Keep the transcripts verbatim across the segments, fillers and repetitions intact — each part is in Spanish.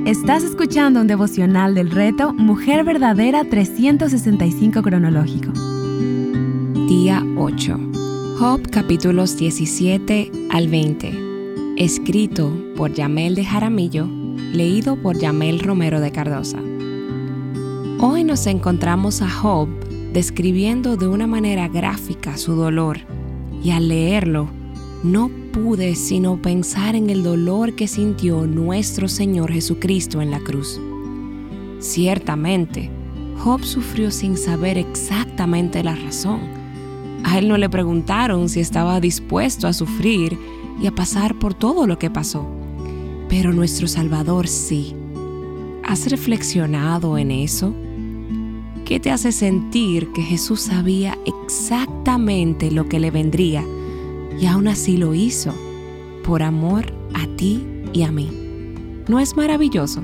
Estás escuchando un devocional del reto Mujer Verdadera trescientos sesenta y cinco cronológico. Día ocho. Job capítulos diecisiete al veinte. Escrito por Yamel de Jaramillo, leído por Yamel Romero de Cardosa. Hoy nos encontramos a Job describiendo de una manera gráfica su dolor, y al leerlo, no pude sino pensar en el dolor que sintió nuestro Señor Jesucristo en la cruz. Ciertamente, Job sufrió sin saber exactamente la razón. A él no le preguntaron si estaba dispuesto a sufrir y a pasar por todo lo que pasó, pero nuestro Salvador sí. ¿Has reflexionado en eso? ¿Qué te hace sentir que Jesús sabía exactamente lo que le vendría y aún así lo hizo, por amor a ti y a mí? ¿No es maravilloso?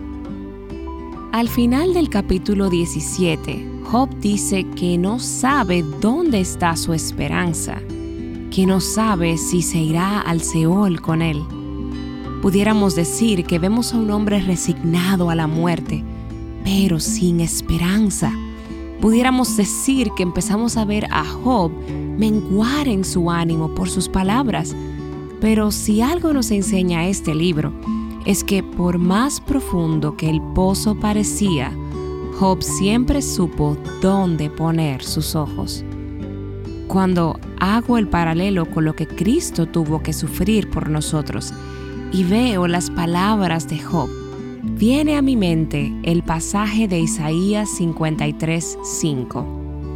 Al final del capítulo diecisiete, Job dice que no sabe dónde está su esperanza, que no sabe si se irá al Seol con él. Pudiéramos decir que vemos a un hombre resignado a la muerte, pero sin esperanza. Pudiéramos decir que empezamos a ver a Job menguar en su ánimo por sus palabras. Pero si algo nos enseña este libro, es que por más profundo que el pozo parecía, Job siempre supo dónde poner sus ojos. Cuando hago el paralelo con lo que Cristo tuvo que sufrir por nosotros y veo las palabras de Job, viene a mi mente el pasaje de Isaías cincuenta y tres, cinco.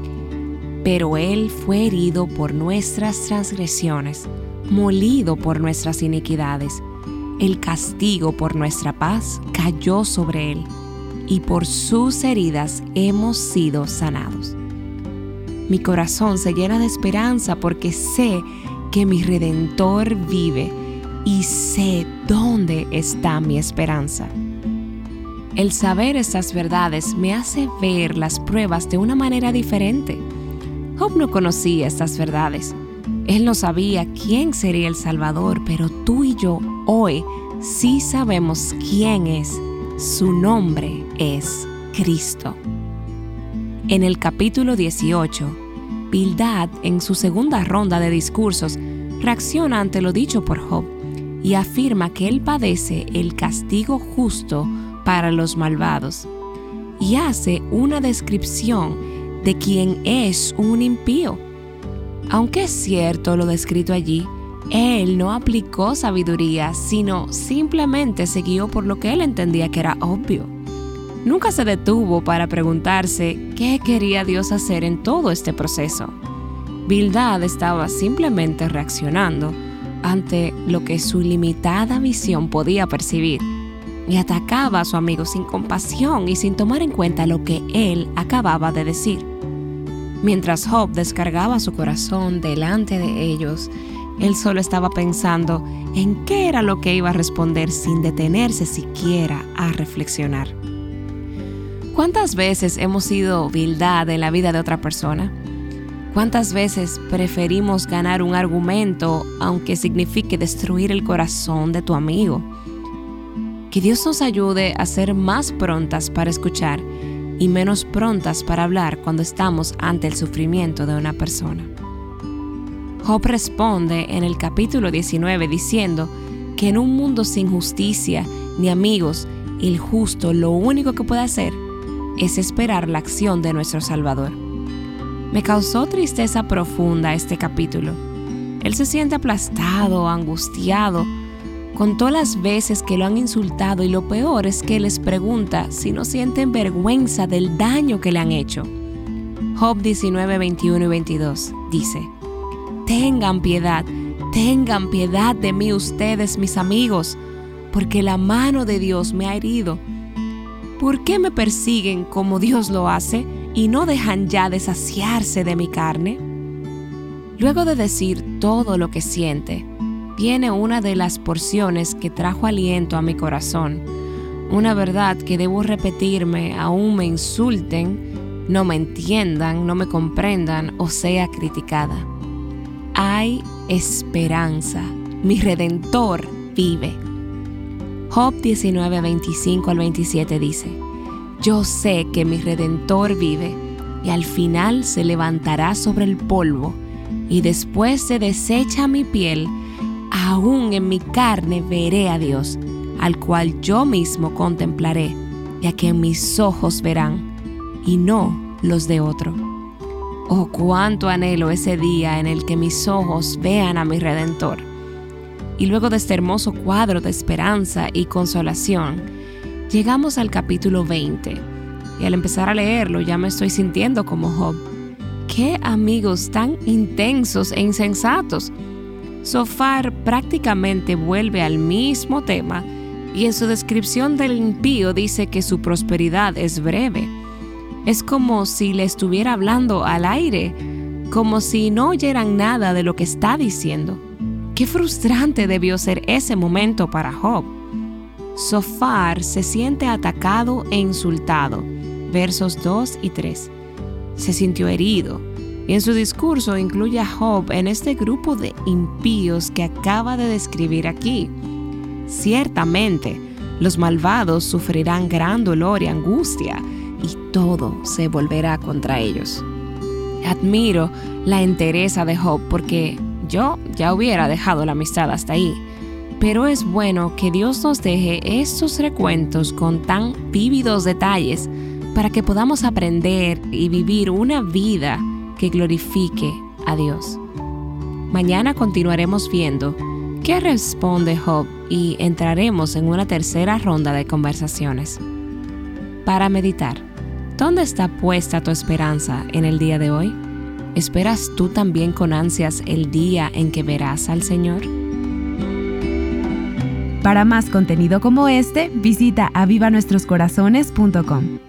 Pero Él fue herido por nuestras transgresiones, molido por nuestras iniquidades. El castigo por nuestra paz cayó sobre Él, y por sus heridas hemos sido sanados. Mi corazón se llena de esperanza porque sé que mi Redentor vive y sé dónde está mi esperanza. El saber estas verdades me hace ver las pruebas de una manera diferente. Job no conocía estas verdades. Él no sabía quién sería el Salvador, pero tú y yo hoy sí sabemos quién es. Su nombre es Cristo. En el capítulo dieciocho, Bildad, en su segunda ronda de discursos, reacciona ante lo dicho por Job y afirma que él padece el castigo justo para los malvados, y hace una descripción de quien es un impío. Aunque es cierto lo descrito allí, él no aplicó sabiduría, sino simplemente se guió por lo que él entendía que era obvio. Nunca se detuvo para preguntarse qué quería Dios hacer en todo este proceso. Bildad estaba simplemente reaccionando ante lo que su limitada visión podía percibir, y atacaba a su amigo sin compasión y sin tomar en cuenta lo que él acababa de decir. Mientras Job descargaba su corazón delante de ellos, él solo estaba pensando en qué era lo que iba a responder sin detenerse siquiera a reflexionar. ¿Cuántas veces hemos sido Bildad en la vida de otra persona? ¿Cuántas veces preferimos ganar un argumento aunque signifique destruir el corazón de tu amigo? Que Dios nos ayude a ser más prontas para escuchar y menos prontas para hablar cuando estamos ante el sufrimiento de una persona. Job responde en el capítulo diecinueve diciendo que en un mundo sin justicia ni amigos, el justo lo único que puede hacer es esperar la acción de nuestro Salvador. Me causó tristeza profunda este capítulo. Él se siente aplastado, angustiado, con todas las veces que lo han insultado, y lo peor es que les pregunta si no sienten vergüenza del daño que le han hecho. Job diecinueve, veintiuno y veintidós dice: Tengan piedad, tengan piedad de mí ustedes, mis amigos, porque la mano de Dios me ha herido. ¿Por qué me persiguen como Dios lo hace y no dejan ya de saciarse de mi carne? Luego de decir todo lo que siente, viene una de las porciones que trajo aliento a mi corazón, una verdad que debo repetirme aún me insulten, no me entiendan, no me comprendan o sea criticada. Hay esperanza, mi Redentor vive. Job diecinueve, veinticinco al veintisiete dice: Yo sé que mi Redentor vive, y al final se levantará sobre el polvo, y después se deshecha mi piel, aún en mi carne veré a Dios, al cual yo mismo contemplaré, y a quien mis ojos verán, y no los de otro. Oh, cuánto anhelo ese día en el que mis ojos vean a mi Redentor. Y luego de este hermoso cuadro de esperanza y consolación, llegamos al capítulo veinte, y al empezar a leerlo ya me estoy sintiendo como Job. ¡Qué amigos tan intensos e insensatos! Zofar prácticamente vuelve al mismo tema, y en su descripción del impío dice que su prosperidad es breve. Es como si le estuviera hablando al aire, como si no oyeran nada de lo que está diciendo. ¡Qué frustrante debió ser ese momento para Job! Zofar se siente atacado e insultado, versos dos y tres. Se sintió herido, y en su discurso incluye a Job en este grupo de impíos que acaba de describir aquí. Ciertamente, los malvados sufrirán gran dolor y angustia, y todo se volverá contra ellos. Admiro la entereza de Job porque yo ya hubiera dejado la amistad hasta ahí. Pero es bueno que Dios nos deje estos recuentos con tan vívidos detalles para que podamos aprender y vivir una vida que glorifique a Dios. Mañana continuaremos viendo qué responde Job y entraremos en una tercera ronda de conversaciones. Para meditar, ¿dónde está puesta tu esperanza en el día de hoy? ¿Esperas tú también con ansias el día en que verás al Señor? Para más contenido como este, visita aviva nuestros corazones punto com.